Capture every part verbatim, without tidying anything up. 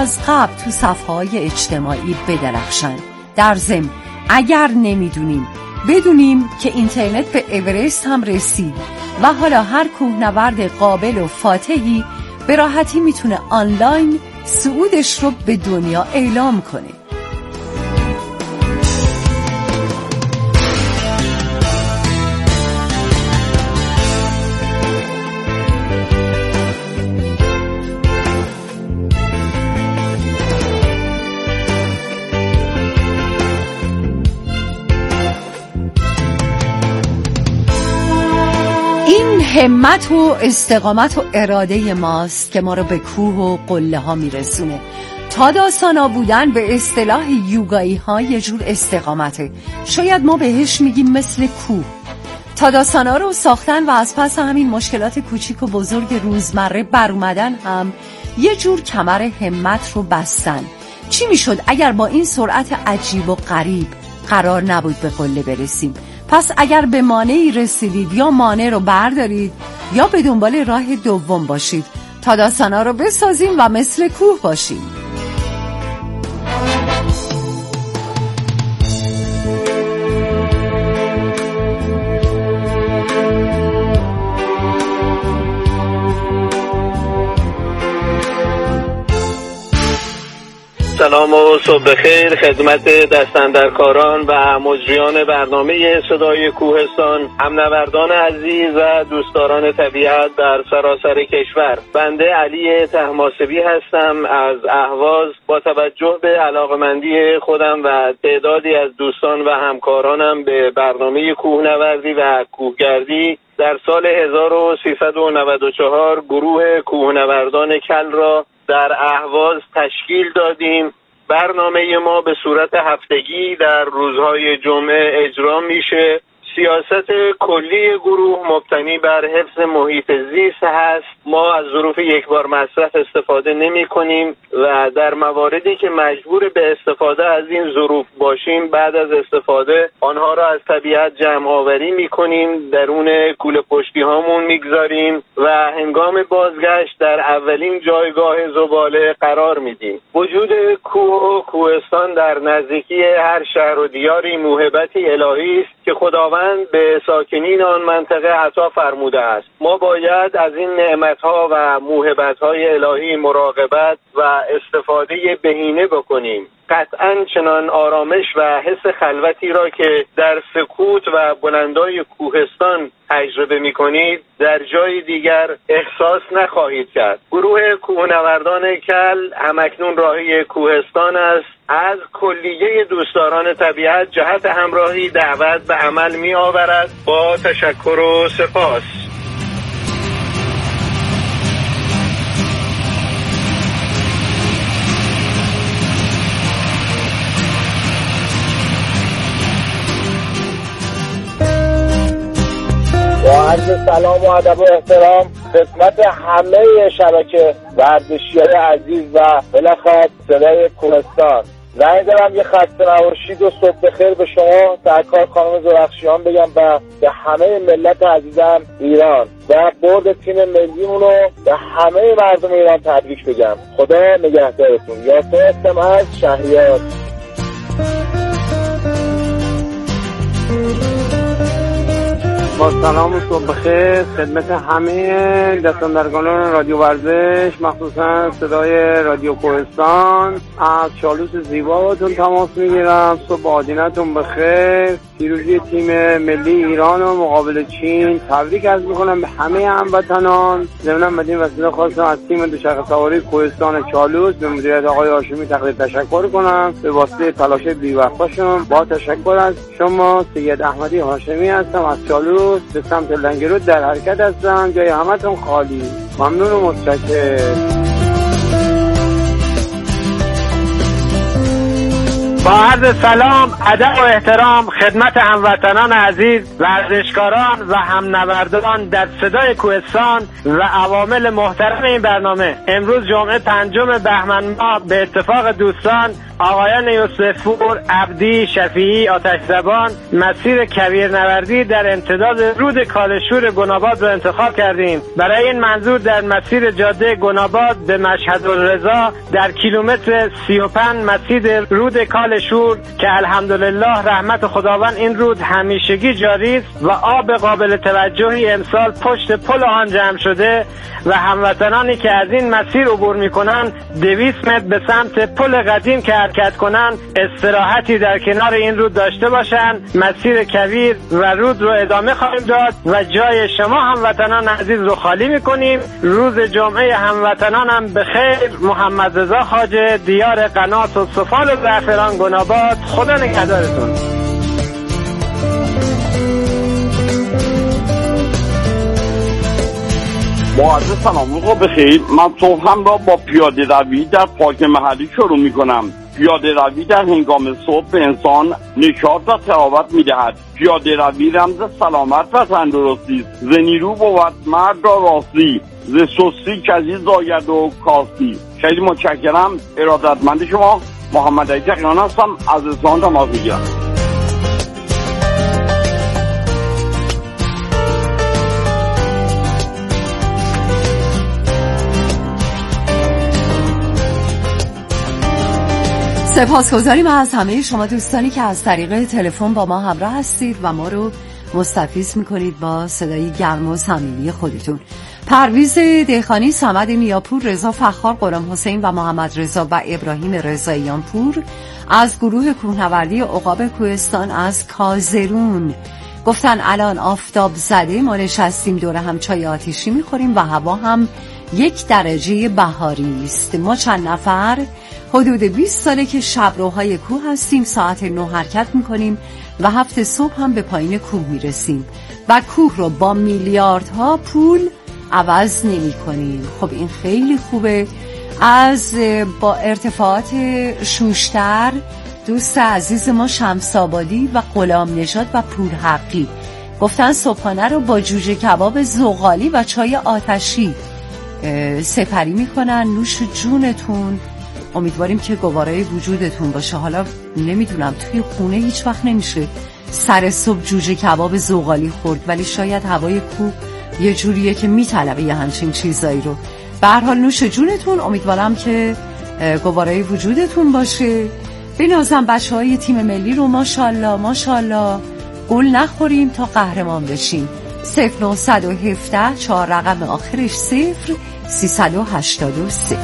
از قبل تو صفحه‌های اجتماعی بدرخشن. در ضمن اگر نمیدونیم بدونیم که اینترنت به اورست هم رسید و حالا هر کوهنورد قابل و فاتحی به راحتی میتونه آنلاین صعودش رو به دنیا اعلام کنه. همت و استقامت و اراده ماست که ما رو به کوه و قله ها میرسونه. تاداسانا بودن به اصطلاح یوگایی ها یه جور استقامته. شاید ما بهش میگیم مثل کوه. تاداسانا رو ساختن و از پس همین مشکلات کوچیک و بزرگ روزمره بر اومدن هم یه جور کمر همت رو بستن. چی میشد اگر با این سرعت عجیب و غریب قرار نبود به قله برسیم؟ پس اگر به مانعی رسیدید یا مانع رو بردارید یا به دنبال راه دوم باشید. تاداسانا رو بسازیم و مثل کوه باشیم. سلام و صبح بخیر خدمت دستاندرکاران و مجریان برنامه صدای کوهستان، همنوردان عزیز و دوستداران طبیعت در سراسر کشور. بنده علی طهماسبی هستم از اهواز. با توجه به علاقمندی خودم و تعدادی از دوستان و همکارانم به برنامه کوهنوردی و کوهگردی، در سال هزار و سیصد و نود و چهار گروه کوهنوردان کل را در اهواز تشکیل دادیم. برنامه ما به صورت هفتگی در روزهای جمعه اجرا میشه. سیاست کلی گروه مبتنی بر حفظ محیط زیست هست. ما از ظروف یک بار مصرف استفاده نمی کنیم و در مواردی که مجبور به استفاده از این ظروف باشیم، بعد از استفاده آنها را از طبیعت جمع آوری می کنیم، درون کوله پشتی هامون می گذاریم و هنگام بازگشت در اولین جایگاه زباله قرار می دیم. وجود کوه و کوهستان در نزدیکی هر شهر و دیاری موهبتی الهی است که خداوند به ساکنین آن منطقه عطا فرموده است. ما باید از این نعمت‌ها و موهبت‌های الهی مراقبت و استفاده بهینه بکنیم. قطعاً چنان آرامش و حس خلوتی را که در سکوت و بلندای کوهستان تجربه می‌کنید در جای دیگر احساس نخواهید کرد. گروه کوهنوردان کل همکنون راهی کوهستان است. از کلیه دوستداران طبیعت جهت همراهی دعوت به عمل می آورد. با تشکر و سپاس. با عرض سلام و ادب و احترام خدمت همه شبکه ورزشیان عزیز و بالاخره صدای کوهستان. زنگ دارم یه خسته نباشید و صبح بخیر به شما سرکار خانم زرخشیان بگم و به همه ملت عزیزم ایران و برد تیم ملیمون رو به همه مردم ایران تبریک بگم. خدا نگهدارتون. یاسر هستم از شهریار. با سلام و صبح بخیر خدمت همه دستاندرکاران رادیو ورزش، مخصوصا صدای رادیو کوهستان. از چالوس زیباتون تماس میگیرم. صبح آدینتون بخیر. پیروزی تیم ملی ایران و مقابل چین تبریک عرض میکنم به همه هموطنان. ضمن بدین وسیله خواستم از تیم دوچرخه سواری کوهستان چالوس به مدیریت آقای هاشمی تقدیم تشکر کنم به واسطه تلاش بی‌وقفه‌شون. با تشکر از شما سید احمدی هاشمی هستم از چالوس، به سمت لنگرود در حرکت هستم. جای همتون خالی. ممنون و متشکرم. با عرض سلام، ادب و احترام خدمت هموطنان عزیز، ورزشکاران و همنوردان در صدای کوهستان و عوامل محترم این برنامه. امروز جمعه پنجم بهمن ماه به اتفاق دوستان آقایان یوسفپور، عبدی، شفیعی، آتش زبان مسیر کویرنوردی در امتداد رود کالشور گناباد رو انتخاب کردیم. برای این منظور در مسیر جاده گناباد به مشهد الرضا در کیلومتر سی و پنج مسیر رود کالشور که الحمدلله رحمت خداوند این رود همیشگی جاری است و آب قابل توجهی امسال پشت پل آن جمع شده و هموطنانی که از این مسیر عبور میکنن دویست متر به سمت پل قدیم که حرکت کنن استراحتی در کنار این رود داشته باشن. مسیر کویر و رود رو ادامه خواهیم داد و جای شما هموطنان عزیز رو خالی میکنیم. روز جمعه هموطنانم به خیر. محمد رضا خواجه، دیار قنات و سفال و زعفران گناباد. خدا نگهدارتون. با عرض سلام آقا بخیر. من صبحم را با پیاده روی در پارک محلی شروع می کنم. پیاده روی در هنگام صبح به انسان نشاط و تراوت می دهد. پیاده روی رمز سلامت و تندرستی است. ز نیرو بود مرد را راستی، ز سستی کژی زاید و کاستی. خیلی متشکرم. ارادتمند شما محمد علی تقیان هستم از اصفهان تماس میگیرم. سپاسگزاریم از همه شما دوستانی که از طریق تلفن با ما همراه هستید و ما رو مستفیض میکنید با صدای گرم و صمیمی خودتون. پرویز دهخانی، صمد نیاپور، رضا فخار، غلام حسین و محمد رضا و ابراهیم رضاییان پور از گروه کوهنوردی عقاب کوهستان از کازرون گفتن الان آفتاب زده، ما نشستیم دور هم چای آتیشی میخوریم و هوا هم یک درجه بهاری است. ما چند نفر حدود بیست ساله که شبروهای کوه هستیم، ساعت نه حرکت میکنیم و هفت صبح هم به پایین کوه میرسیم و کوه رو با میلیاردها پول عوض نمی کنیم. خب این خیلی خوبه. از با ارتفاعات شوشتر دوست عزیز ما شمس آبادی و غلام نژاد و پور حقی گفتن صبحانه رو با جوجه کباب زغالی و چای آتشی سپری میکنن. نوش جونتون. امیدواریم که گوارای وجودتون باشه. حالا نمیدونم توی خونه هیچ وقت نمیشه سر صبح جوجه کباب زغالی خورد، ولی شاید هوای کوه یه جوریه که میطلبه یه همچین چیزایی رو. به هر حال نوش جونتون. امیدوارم که گوارای وجودتون باشه. بنازم بچه های تیم ملی رو ماشاءالله ماشاءالله گل نخوریم تا قهرمان بشیم. صفر نهصد و هفده چهار رقم آخرش صفر سیصد و هشتاد و سه.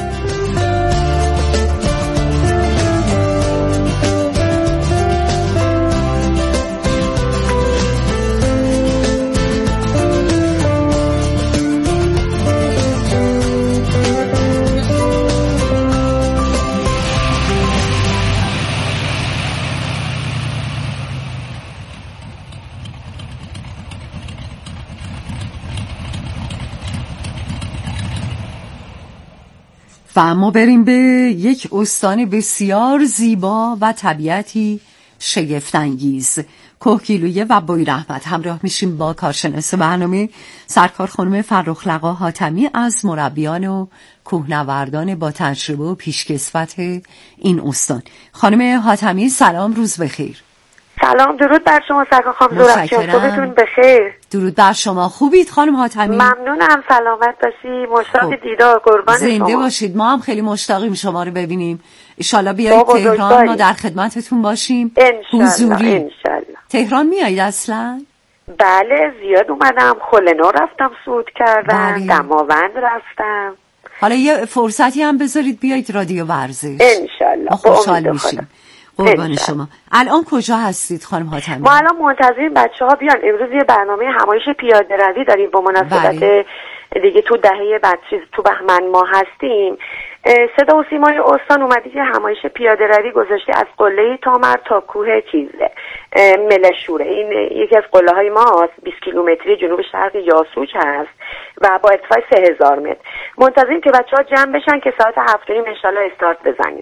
و اما بریم به یک استان بسیار زیبا و طبیعتی شگفت‌انگیز، کوهگیلویه و بوی رحمت. همراه میشیم با کارشناس برنامه سرکار خانم فرخ‌لقا حاتمی از مربیان و کوهنوردان با تجربه و پیشکسوت این استان. خانم حاتمی سلام، روز بخیر. سلام، درود بر شما سرکار خانم. صبحتون بخیر. درود بر شما. خوبید خانم حاتمی؟ ممنونم، سلامت باشی. مشتاق دیدار، قربان شما. زنده باشید. ما هم خیلی مشتاقیم شما رو ببینیم. ان شاءالله بیایید تهران، ما در خدمتتون باشیم. حضوری ان شاءالله. تهران میایید اصلا؟ بله، زیاد اومدم. خلنو رفتم، صعود کردم. بله. دماوند رفتم. حالا یه فرصتی هم بذارید بیایید رادیو ورزش. ان شاءالله. ما خوشحال میشیم. قربان شما. الان کجا هستید خانم حاتمی؟ ما الان منتظریم بچه‌ها بیان. امروز یه برنامه همایش پیاده روی داریم با مناسبت بله. دیگه تو دهه بعد چیز تو بهمن ما هستیم. صدا و سیمای استان اومدی که همایش پیاده روی گذاشته از قله تامر تا کوه چیزه ملشوره. این یکی از قله های ماست، بیست کیلومتری جنوب شرق یاسوج هست و با ارتفاع سه هزار متر. منتظریم که بچه‌ها جمع بشن که ساعت هفت و نیم ان شاءالله استارت بزنیم.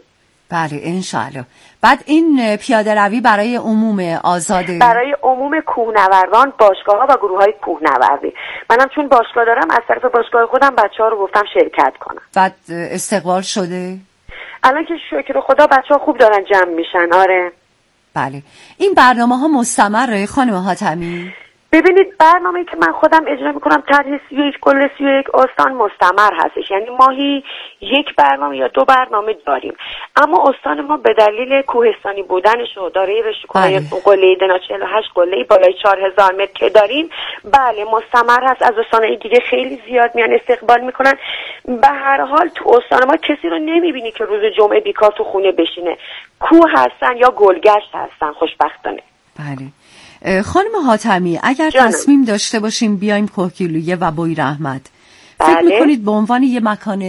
بله انشالله. بعد این پیاده روی برای عموم آزاده؟ برای عموم کوهنوردان، باشگاه‌ها و گروه‌های کوهنوردی. منم چون باشگاه دارم از طرف باشگاه خودم بچه‌ها رو گفتم شرکت کنن. بعد استقبال شده؟ الان که شکر خدا بچه‌ها خوب دارن جمع میشن. آره بله. این برنامه‌ها مستمره خانم حاتمی؟ ببینید برنامه‌ای که من خودم اجرا میکنم طرح سی و یک کل سی و یک استان مستمر هستش، یعنی ماهی یک برنامه یا دو برنامه داریم، اما استان ما به دلیل کوهستانی بودنش و دارای رشته‌کنهای قله دنا چهل و هشت قله بالای چهار هزار متر که داریم، بله مستمر هست. از استان‌های دیگه خیلی زیاد میان استقبال میکنن. به هر حال تو استان ما کسی رو نمیبینی که روز جمعه بیکار تو خونه بشینه. کوه هستن یا گلگشت هستن خوشبختانه. بله. خانم حاتمی اگر جانم. تصمیم داشته باشیم بیایم کوهگیلویه و بویراحمد، بله. فکر میکنید به عنوان یه مکان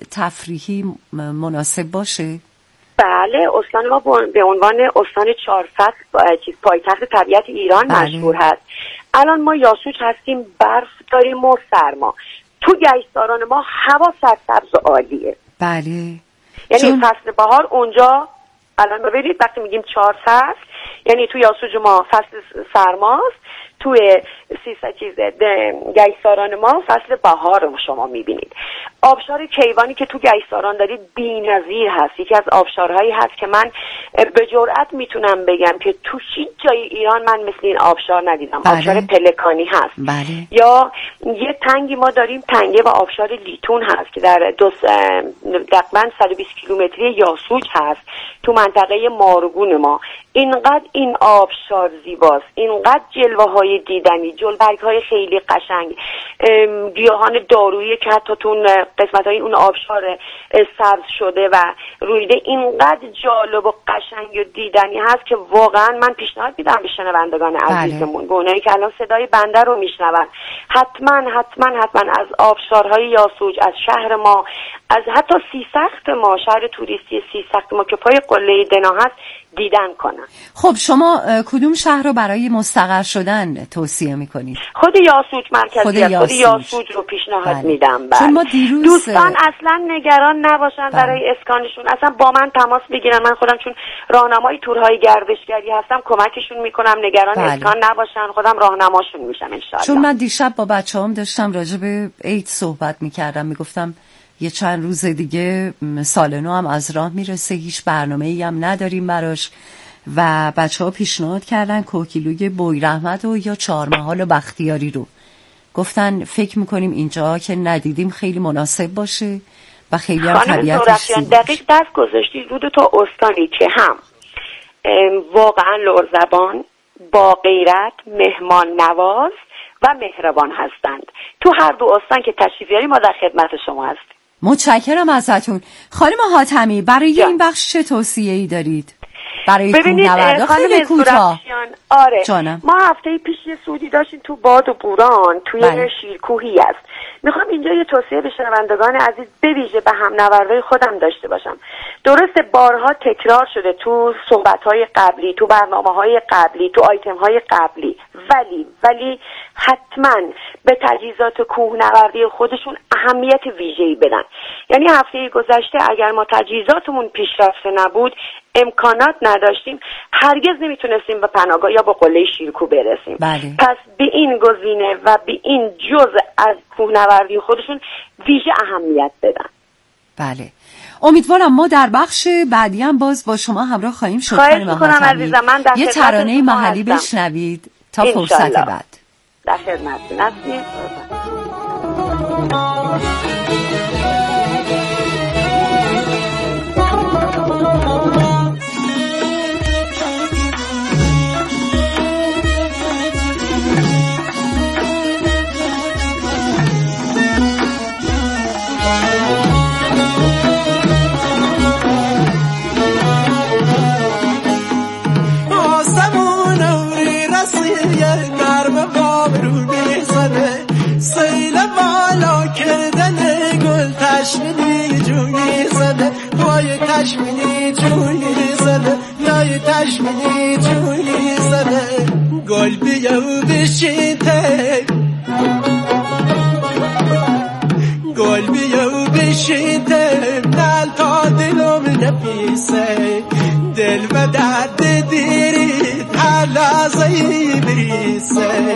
تفریحی مناسب باشه؟ بله، استان ما به عنوان استان چهار فصل پایتخت طبیعت ایران بله. مشهور هست. الان ما یاسوج هستیم، برف داریم و سرما. تو گیساران ما هوا سرسبز و عالیه. بله. یعنی چون... فصل بهار اونجا الان ببینید وقتی میگیم چهار فصل یعنی تو یاسوج ما فصل سرماست، توی سیسا چیز گیساران ما فصل بهار رو شما میبینید. آبشار کیوانی که تو گیساران دارید بی‌نظیر هست. یکی از آبشارهایی هست که من به جرئت میتونم بگم که تو هیچ جای ایران من مثل این آبشار ندیدم. بله. آبشار پلکانی هست. بله. یا یه تنگی ما داریم، تنگه و آبشار لیتون هست که در دو تقریباً صد و بیست کیلومتری یاسوج هست تو منطقه مارگون ما. اینقدر این آبشار زیباست، اینقدر جلوه های دیدنی، جلبرگ های خیلی قشنگ، گیاهان دارویی که حتی تو قسمت های اون آبشار سبز شده و رویده، اینقدر جالب و قشنگ و دیدنی هست که واقعا من پیشنهاد میدم به شنوندگان عزیزمون، به اونایی که الان صدای بنده رو میشنون، حتما حتما حتما از آبشارهای یاسوج، از شهر ما، از حتی سیسخت ما، شهر توریستی سیسخت ما که پای قله دنا هست دیدن کنن. خب شما کدوم شهر رو برای مستقر شدن توصیه میکنید؟ خود یاسوج مرکزی، خود یاسوج, خود یاسوج رو پیشنهاد بله. میدم. بله. چون ما دیروز دوستان اصلا نگران نباشن بله. برای اسکانشون، اصلا با من تماس بگیرن. من خودم چون راهنمای تورهای گردشگری هستم کمکشون میکنم، نگران بله. اسکان نباشن، خودم راهنماشون میشم ان شاء الله. چون من دیشب با بچه‌هام داشتم راجع به عید صحبت میکردم، میگفتم یه چند روز دیگه سال نو هم از راه میرسه، هیچ برنامه‌ای هم نداریم براش و بچه‌ها پیشنهاد کردن کوهگیلوی بویراحمد و یا چهارمحال و بختیاری رو. گفتن فکر میکنیم اینجا که ندیدیم خیلی مناسب باشه و خیلی هم طبیعتش زیباست. دقیق دست گذاشتی رو دو تا استانی که هم واقعا لرزبان، با غیرت، مهمان نواز و مهربان هستند. تو هر دو استان که تشریف بیاریم ما در خدمت شما هستیم. متشکرم ازتون. خانم حاتمی برای جا. این بخش چه توصیه‌ای دارید؟ برای کوهنوردا خیلی کوتاه. آره جانم. ما هفته پیش یه سعودی داشتیم تو باد و بوران توی بله. شیرکوهی است. میخوام اینجا یه توصیه به شنوندگان عزیز به ویژه به هم نوردای خودم داشته باشم. درسته بارها تکرار شده تو صحبت‌های قبلی، تو برنامه‌های قبلی، تو آیتم‌های قبلی، ولی ولی حتما به تجهیزات کوهنوردی خودشون اهمیت ویژه‌ای بدن. یعنی هفته گذشته اگر ما تجهیزاتمون پیشرفته نبود، امکانات نداشتیم، هرگز نمیتونستیم به پناهگاه یا به قله شیرکوه برسیم. بله. پس به این گزینه و به این جزء از کوهنوردی خودشون ویژه اهمیت بدن. بله. امیدوارم ما در بخش بعدی هم باز با شما همراه خواهیم شد. خواهش میکنم عزیزم، من در یه ترانه محلی بشنوید تا فرصت بعد. در خدمتتون هستیم. تشمینی جونی زده وای تشمینی جونی زده لای تشمینی جونی زده گل بیاو بشیته گل بیاو بشیته نل تا دلم نبیسه دل به درد دیرید هر لحظه‌ای بریسه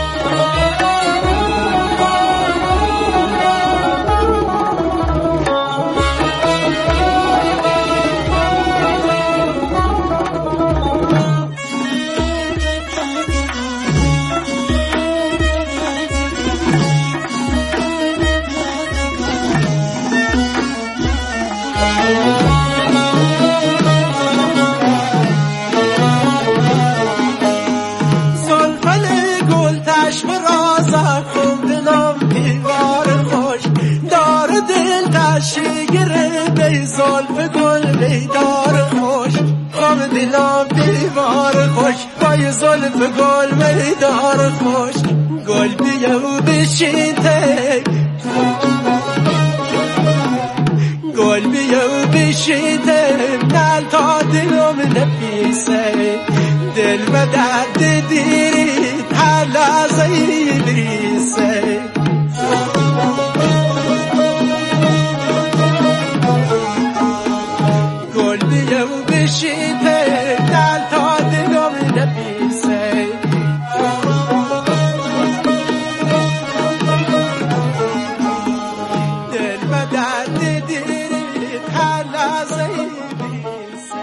شگره بی زلف گل بیدار خوش خواب دلم بیوار خوش بای زلف گل بیدار خوش گل بیاو بشیده گل بیاو بشیده نل تا دلم نپیسه دل به درد دیرید هر لحظه‌ای بریسه بشیده دل تا دلم نپیسه دل به درد دیرید هر لحظه‌ای بریسه.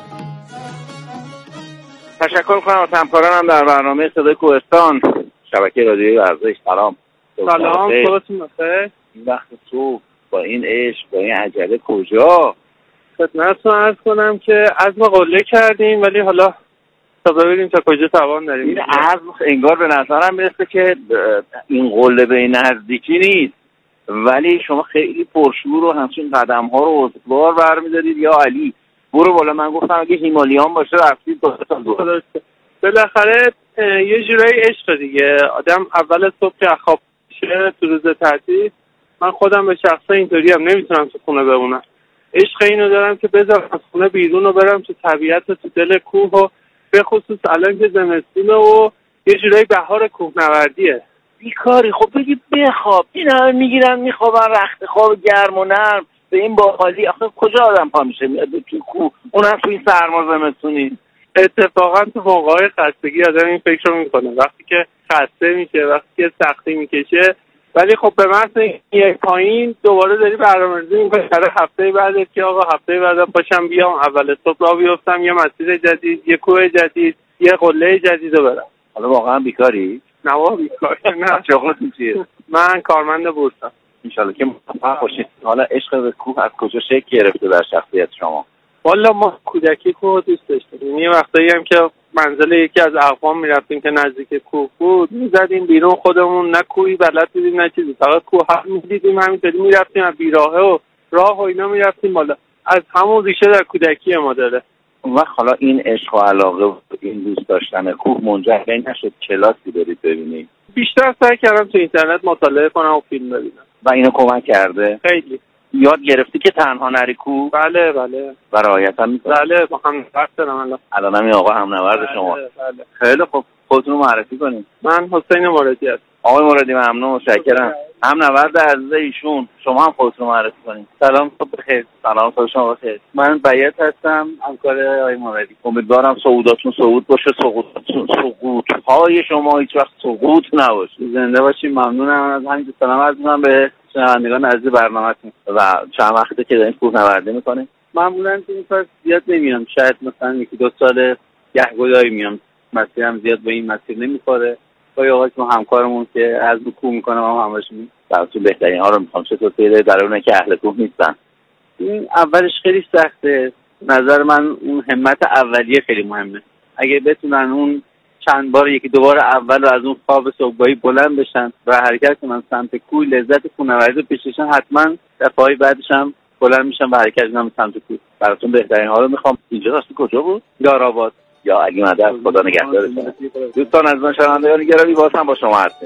تشکر کنم از همکارانم در برنامه صدای کوهستان شبکه رادیویی ورزش. سلام سلام صبحتون بخیر. این وقت صبح با این عشق با این عجله کجا؟ خدمتتون عرض کنم که عزم قله کردیم ولی حالا تا ببینیم تا کجا توان داریم. این عزم انگار به نظرم میرسه که این قله به این نزدیکی نیست، ولی شما خیلی پرشور و همچین قدم ها رو استوار برمی‌دارید. یا علی برو بالا. من گفتم اگه هیمالیان باشه رفتید دو تا دو. بالاخره یه جورایی عشق دیگه. آدم اول صبح که خواب میشه تو روز تعطیل، من خودم به شخصه اینطوری هم نمیتونم تو خونه بمونم. عشق اینو دارم که بذارم از خونه بیرون و برم تو طبیعت و تو دل کوه و به خصوص الان که زمستونه و یه جورایی بهار کوهنوردیه. بیکاری خب بگی بخواب. این همه میگیرن میخوابن رخت خواب گرم و نرم به این باحالی. آخه کجا آدم پا میشه میاد تو کوه، اونم تو این سرما زمستونی؟ اتفاقا تو موقع‌های خستگی آدم این فکر رو میکنه، وقتی که خسته میشه، وقتی که سختی میکشه. ولی خب به محض یک پایین دوباره داری برنامه‌ریزی می‌کنی برای هفته بعد که آقا هفته بعد پاشم بیام اول صبح راه بیفتم یه مسیر جدید، یه کوه جدید، یه قله جدید رو برم. حالا واقعا بیکاری؟ نه واقعا بیکاری نه. شغلتون چیه؟ من کارمند بورسم. ان شاءالله که موفق باشید. حالا عشق به کوه از کجا شکل گرفته در شخصیت شما؟ والا ما کودکی کوه دوست داشتیم. یه وقتایی هم که منزل یکی از اقوام میرفتیم که نزدیک کوه بود، میزدیم بیرون خودمون، نه کوهی بلد بودیم نه چیزی، فقط کوه هم میدیدیم، همینطوری میرفتیم از بیراهه و راه و اینا میرفتیم بالا. از همون ریشه در کودکی ما داره. اون وقت حالا این عشق و علاقه و این دوست داشتن کوه منجر به این نشد کلاسی برید ببینید؟ بیشتر سعی کردم تو اینترنت مطالعه کنم و فیلم ببینم. و اینو کمک کرده؟ خیلی. یاد گرفتی که تنها نری کوه؟ بله بله. و رعایت هم می‌کنی؟ بله با هم نورد دارم الان. الان هم این آقا هم نورد شما. بله بله. خیلی خوب. خودتون رو معرفی کنید. من حسین مرادی هستم. آقای مرادی ممنون متشکرم. هم نورد عزیز ایشون. شما هم خودتون رو معرفی کنید. سلام صبح بخیر. سلام صبح شما بخیر. من بیات هستم، همکار آقای مرادی. امیدوارم صعوداتون صعود باشه، سقوطاتون سقوط های شما هیچ وقت سقوط نباشه. زنده باشید. ممنونم از همین سلام عرض می‌کنم به شنوندگان عزیز برنامه‌تون. و چند وقته که دارین کوهنوردی می‌کنید؟ معمولاً تو این فصل زیاد نمیام، شاید مثلا یکی دو سال گهگداری میام. مسیرم زیاد به این مسیر نمیخوره. با یه آقای همکارمون که از کوه میکنه ما هم همش می‌ریم. براتون بهترین ها رو میخوام. چطور پیدا در اونه که اهل کوه نیستن؟ این اولش خیلی سخته. نظر من اون همت اولیه خیلی مهمه. اگه بتونن اون چند بار یکی دو بار اول رو از اون خواب صبحگاهی بلند بشن و حرکت کنن سمت کوه، لذت کوهنوردی رو بچشن، حتما دفعه‌های بعدش هم بلند میشن و حرکت میکنن سمت کوه. براتون بهترین ها رو میخوام. اینجا راست کجا بود؟ یارآباد. یا علی مدد. خدا نگهدارتون. دوستان از من شنوندگان گرامی باز هم با شما هستیم.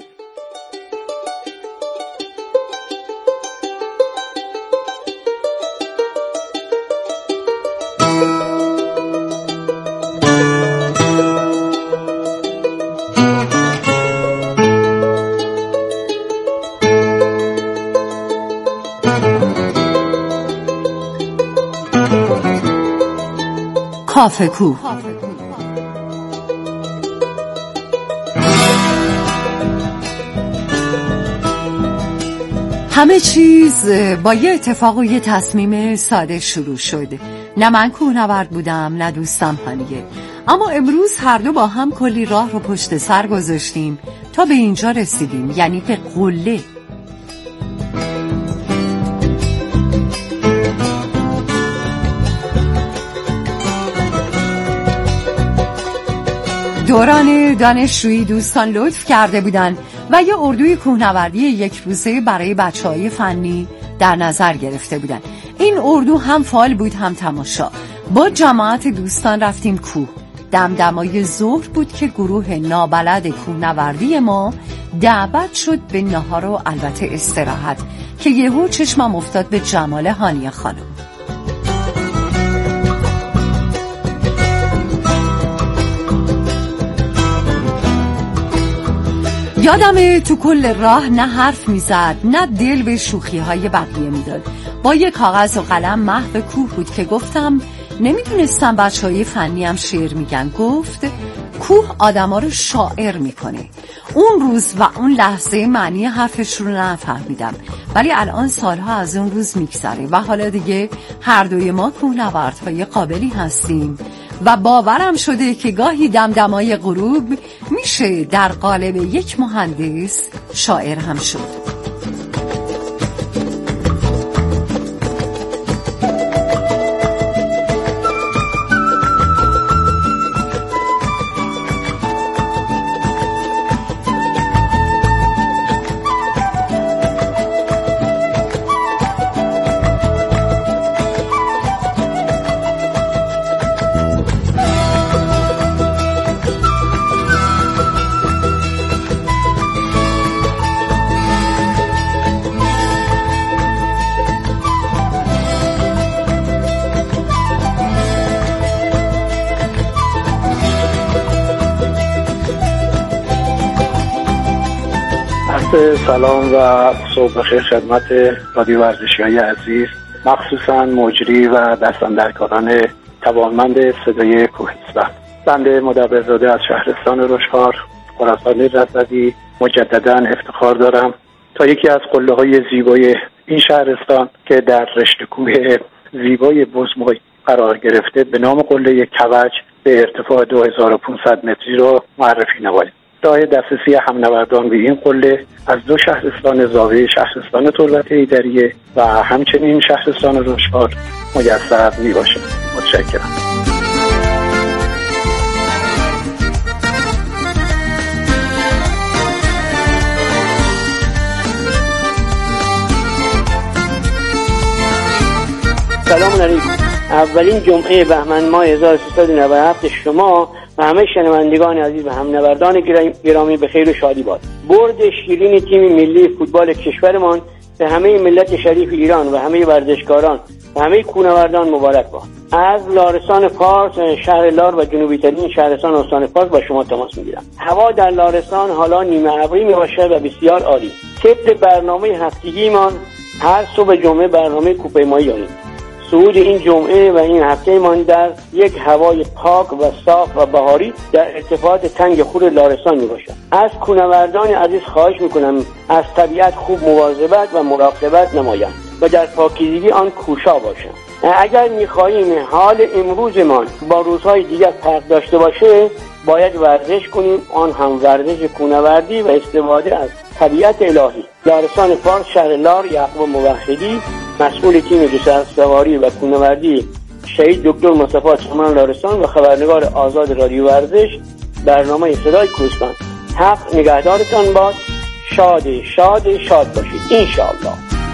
Thank you. کاف کوه. همه چیز با یه اتفاق و یه تصمیم ساده شروع شد. نه من کوهنورد بودم نه دوستم هانیه، اما امروز هر دو با هم کلی راه رو پشت سر گذاشتیم تا به اینجا رسیدیم، یعنی به قله. دوران دانشجویی دوستان لطف کرده بودن و یه اردوی کوهنوردی یک روزه برای بچه‌های فنی در نظر گرفته بودن. این اردو هم فعال بود هم تماشا. با جماعت دوستان رفتیم کوه. دمدمای ظهر بود که گروه نابلد کوهنوردی ما دعوت شد به نهار و البته استراحت که یهو چشمم افتاد به جمال هانیه خانم. یادمه تو کل راه نه حرف میزد نه دل به شوخی های بقیه میداد. با یه کاغذ و قلم محو کوه بود که گفتم نمیدونستم بچه های فنی هم شعر میگن. گفت کوه آدما رو شاعر میکنه. اون روز و اون لحظه معنی حرفش رو نفهمیدم، ولی الان سالها از اون روز میگذره و حالا دیگه هر دوی ما کوهنوردهای قابلی هستیم و باورم شده که گاهی دمدمای غروب میشه در قالب یک مهندس شاعر هم شد. سلام و صبح بخیر خدمت رادیو ورزشی‌های عزیز، مخصوصا مجری و دستاندرکاران توانمند صدای کوهستان. بنده مدبرزاده از شهرستان رشهار خراسان رضوی مجددا افتخار دارم تا یکی از قله‌های زیبای این شهرستان که در رشته کوه زیبای بزموی قرار گرفته به نام قله کوج به ارتفاع دو هزار و پانصد متری را معرفی نماییم. راه دسترسی همنوردان به این قله از دو شهرستان زاویه شهرستان تربت ایدریه و همچنین شهرستان رشهار میسر می باشه. متشکرم. سلام علیکم. اولین جمعه بهمن ماه هزار و سیصد و نود و هفت شما و همه شنوندگان عزیز و همنوردان گرامی به خیر و شادی باد. برد شیرین تیم ملی فوتبال کشورمان به همه ملت شریف ایران و همه ورزشکاران و همه کوهنوردان مبارک باد. از لارستان فارس، شهر لار و جنوبی ترین شهرستان استان فارس با شما تماس میگیرم. هوا در لارستان حالا نیمه ابری میباشد و بسیار عالی. طبق برنامه هفتگیمان هر صبح جمعه برنامه کوهپیمایی داریم. صعود این جمعه و این هفته من در یک هوای پاک و صاف و بهاری در ارتفاعات تنگ خور لارستان می باشد. از کوهنوردان عزیز خواهش میکنم از طبیعت خوب مواظبت و مراقبت نمایند و در پاکیزگی آن کوشا باشند. اگر میخواهیم حال امروزمان با روزهای دیگر فرق داشته باشه باید ورزش کنیم، آن هم ورزش کوهنوردی و استفاده از طبیعت الهی. لارستان فارس، شهر لار، یعقوب موحدی، مسئول تیم دوچرخه‌سواری و کوهنوردی شهید دکتر مصطفی چمن لارستان و خبرنگار آزاد رادیو ورزش برنامه صدای کوهستان. حق نگهدارتان باد. شاد شاد شاد باشید انشاءالله.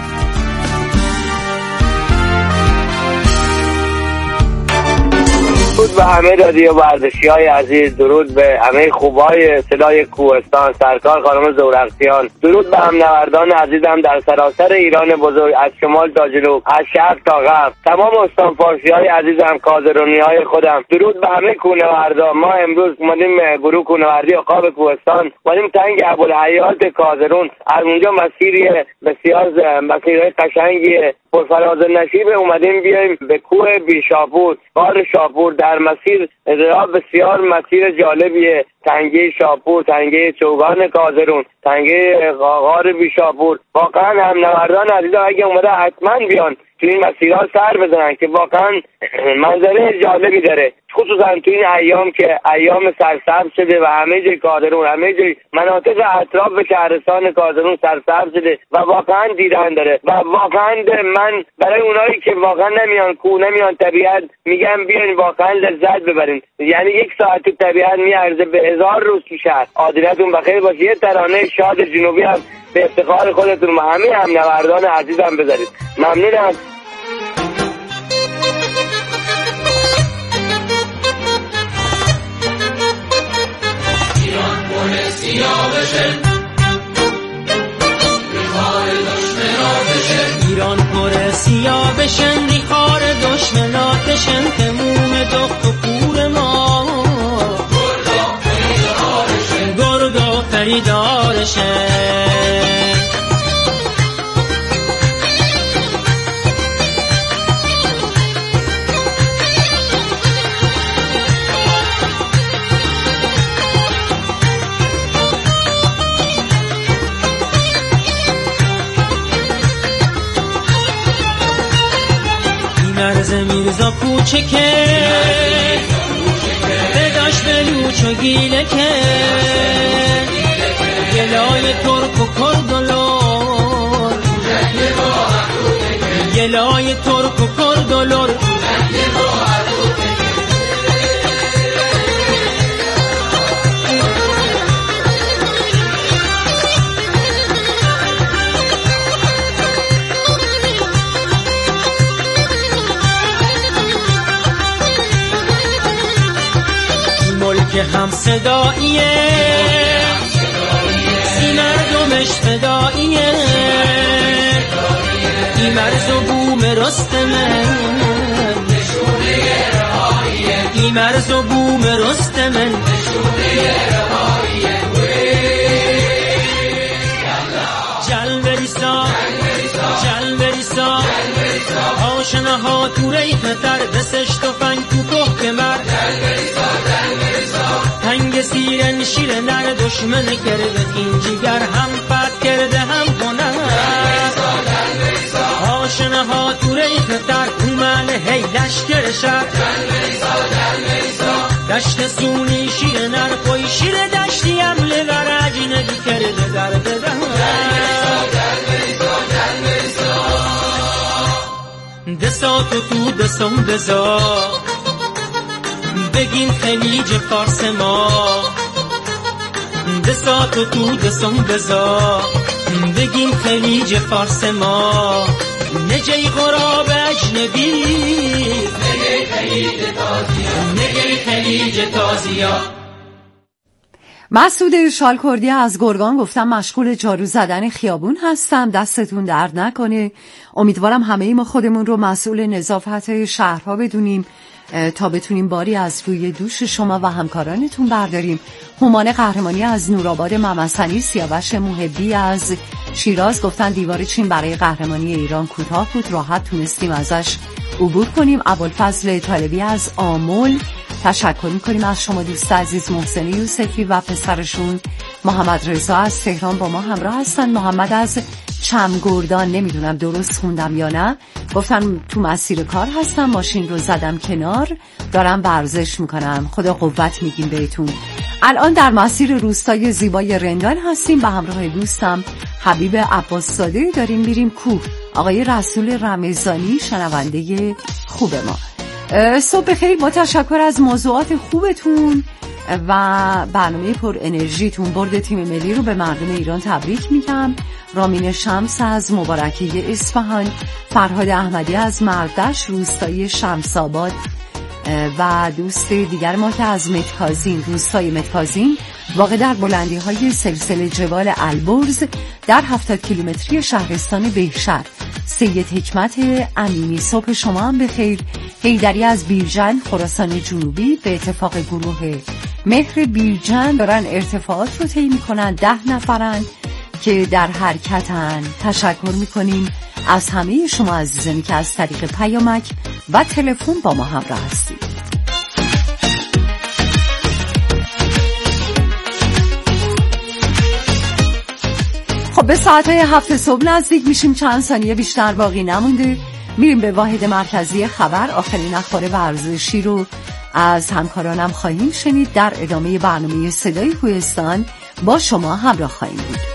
درود به همه رادیو ورزشی‌های عزیز، درود به همه خوبای صدای کوهستان، سرکار خانم زورقیان، درود به همنوردان عزیزم در سراسر ایران بزرگ، از شمال تا جنوب، از شرق تا غرب، تمام استان فارسی‌های عزیزم، کازرونی‌های خودم، درود به همه کوهنوردان. ما امروز اومدیم گروه کوهنوردی عقاب کوهستان، اومدیم تنگ ابوالحیات کازرون، از اونجا مسیری بسیار مسیرهای قشنگی پرفراز نشیب اومدیم بیایم به کوه بیشاپور، غار شاپور. در مسیر راه بسیار مسیر جالبیه، تنگه شاپور، تنگه چوگان کازرون، تنگه غار بیشاپور. واقعا هم نوردان عزیزا اگه اومده حتما بیان تو این مسیرها سر بزنن که واقعا منظره جالبی داره، خصوصا تو این ایام که ایام سرسبز شده و همه جای کازرون، همه جای مناطق اطراف شهرستان کازرون سرسبز شده و واقعا دیدن داره. و واقعا من برای اونایی که واقعا نمیان کو نمیان طبیعت میگم بیاین واقعا لذت ببرین. یعنی یک ساعت تو طبیعت میارزه به هزار روز تو شهر. عادلتون بخیر باشه. یه ترانه شاد جنوبی هم به افتخار خودتون و همه هم نوردان عزیزم بذارید. ممنونم. ایران پر سیاه بشن بیخار دشمناتشن تموم دخت و پور ما گرد و خریدارشن. مرز میرزا کوچکه بداش بلوچ و گیله که گلای ترک و کرد و لور، گلای ترک و کرد و لور. که هم صداییه این مردمش فداییه، این مرز و بوم رستمه، این مرز و بوم رستمه. جل بریسا جل بریسا آشنه ها تو ریخ تر دستش تو فنگ تو که مرد تنگ سیرن شیر نر دشمن کرده این جگر هم فت کرده هم هنر. آشنه ها تو ریخ تر اومن هی لشکر شر دشت سونی شیر نر کوی شیر دشتی هم لورج نگی کرده درد ده دسا تو تو دستم دزا بگین خلیج فارس ما، دسا تو تو دستم دزا بگین خلیج فارس ما. نجی غراب اجنبی نگی خلیج تازیا، نگی خلیج تازیا. مسعود شالکردی از گرگان گفتم مشغول جارو زدن خیابون هستم، دستتون درد نکنه. امیدوارم همه ای ما خودمون رو مسئول نظافت شهرها بدونیم تا بتونیم باری از روی دوش شما و همکارانتون برداریم. هومان قهرمانی از نورآباد، ممسنی سیاوش محبی از شیراز گفتن دیوار چین برای قهرمانی ایران کوتاه بود، راحت تونستیم ازش عبور کنیم. ابوالفضل طالبی از آمل تشکر میکنیم از شما دوست عزیز. محسن یوسفی و پسرشون محمد رضا از تهران با ما همراه هستن. محمد از چمگردان، نمیدونم درست خوندم یا نه، گفتن تو مسیر کار هستم، ماشین رو زدم کنار، دارم ورزش میکنم، خدا قوت میگیم بهتون. الان در مسیر روستای زیبای رندان هستیم، به همراه دوستم حبیب عباس‌زاده داریم میریم کوه. آقای رسول رمضانی شنونده خوب ما. صبح بخیر، با تشکر از موضوعات خوبتون و برنامه پر انرژیتون. برد تیم ملی رو به مردم ایران تبریک میگم. رامین شمس از مبارکیه اصفهان، فرهاد احمدی از مردش روستای شمس‌آباد و دوست دیگر ما که از متکازین، روستای متکازین واقع در بلندی های سلسله جبال البرز در هفتاد کیلومتری شهرستان بهشهر. سید حکمت امینی، صبح شما هم بخیر. حیدری از بیرجن خراسان جنوبی، به اتفاق گروه مهر بیرجن دارن ارتفاعات رو طی میکنن، ده نفرن که در حرکتن. تشکر میکنیم از همه شما عزیزانی که از طریق پیامک و تلفن با ما همراه هستید. خب به ساعتهای هفت صبح نزدیک میشیم، چند ثانیه بیشتر باقی نمونده، میریم به واحد مرکزی خبر. آخرین اخبار ورزشی رو از همکارانم خواهیم شنید. در ادامه برنامه صدای کوهستان با شما همراه خواهیم بود.